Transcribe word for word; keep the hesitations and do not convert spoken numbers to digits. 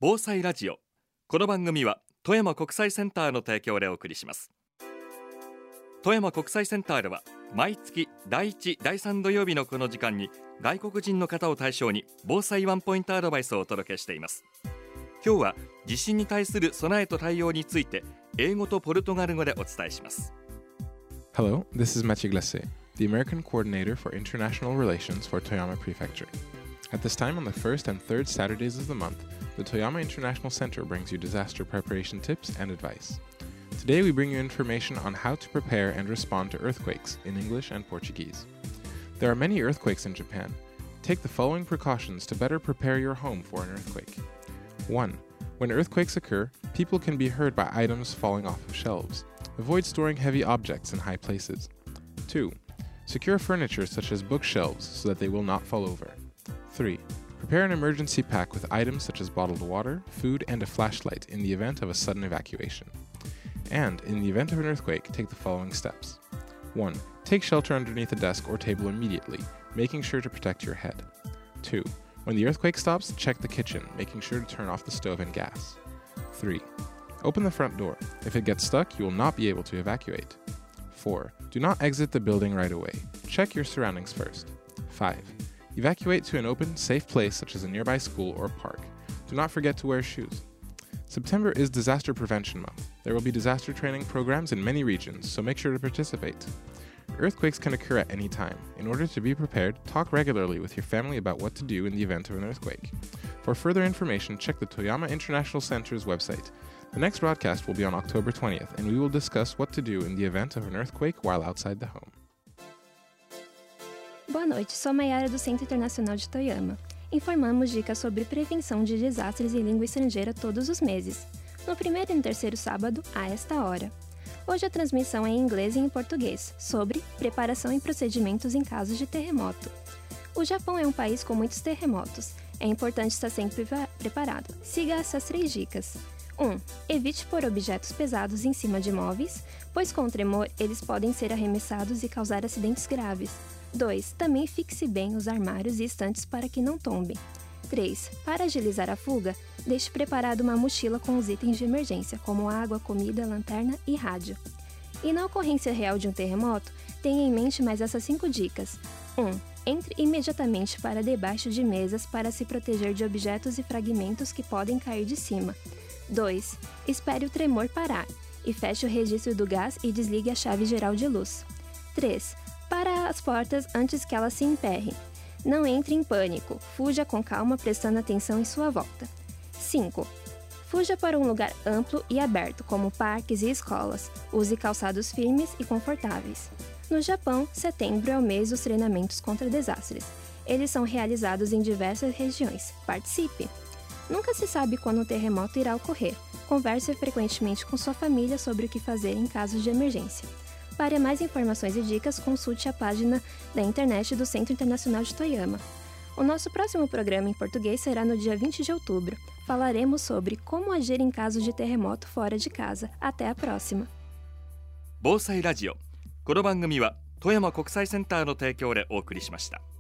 防災ラジオ。この番組は富山国際センターの提供でお送りします。富山国際センターでは毎月だいいち、だいさん土曜日のこの時間に外国人の方を対象に防災ワンポイントアドバイスをお届けしています。今日は地震に対する備えと対応について英語とポルトガル語でお伝えします。 Hello, this is Mathieu Glacé, the American Coordinator for International Relations for Toyama Prefecture. At this time on the first and third Saturdays of the month, the Toyama International Center brings you disaster preparation tips and advice. Today we bring you information on how to prepare and respond to earthquakes in English and Portuguese. There are many earthquakes in Japan. Take the following precautions to better prepare your home for an earthquake. one. When earthquakes occur, people can be hurt by items falling off of shelves. Avoid storing heavy objects in high places. two. Secure furniture such as bookshelves so that they will not fall over. three. Prepare an emergency pack with items such as bottled water, food, and a flashlight in the event of a sudden evacuation. And, in the event of an earthquake, take the following steps. one. Take shelter underneath a desk or table immediately, making sure to protect your head. two. When the earthquake stops, check the kitchen, making sure to turn off the stove and gas. three. Open the front door. If it gets stuck, you will not be able to evacuate. four. Do not exit the building right away. Check your surroundings first. five. Evacuate to an open, safe place such as a nearby school or park. Do not forget to wear shoes. September is Disaster Prevention Month. There will be disaster training programs in many regions, so make sure to participate. Earthquakes can occur at any time. In order to be prepared, talk regularly with your family about what to do in the event of an earthquake. For further information, check the Toyama International Center's website. The next broadcast will be on October twentieth, and we will discuss what to do in the event of an earthquake while outside the home. Boa noite, sou a Mayara do Centro Internacional de Toyama. Informamos dicas sobre prevenção de desastres em língua estrangeira todos os meses, no primeiro e no terceiro sábado, a esta hora. Hoje a transmissão é em inglês e em português, sobre preparação e procedimentos em casos de terremoto. O Japão é um país com muitos terremotos. É importante estar sempre preparado. Siga essas três dicas. um. Evite pôr objetos pesados em cima de móveis, pois com o tremor eles podem ser arremessados e causar acidentes graves. dois. Também fixe bem os armários e estantes para que não tombem. três. Para agilizar a fuga, deixe preparado uma mochila com os itens de emergência, como água, comida, lanterna e rádio. E na ocorrência real de um terremoto, tenha em mente mais essas cinco dicas. um. Entre imediatamente para debaixo de mesas para se proteger de objetos e fragmentos que podem cair de cima. dois. Espere o tremor parar e feche o registro do gás e desligue a chave geral de luz. três. Para as portas antes que elas se emperrem. Não entre em pânico, fuja com calma prestando atenção em sua volta. cinco. Fuja para um lugar amplo e aberto, como parques e escolas. Use calçados firmes e confortáveis. No Japão, setembro é o mês dos treinamentos contra desastres. Eles são realizados em diversas regiões. Participe! Nunca se sabe quando um terremoto irá ocorrer. Converse frequentemente com sua família sobre o que fazer em casos de emergência. Para mais informações e dicas, consulte a página da internet do Centro Internacional de Toyama. O nosso próximo programa em português será no dia vinte de outubro. Falaremos sobre como agir em caso de terremoto fora de casa. Até a próxima! 防災ラジオ。この番組は富山国際センターの提供でお送りしました。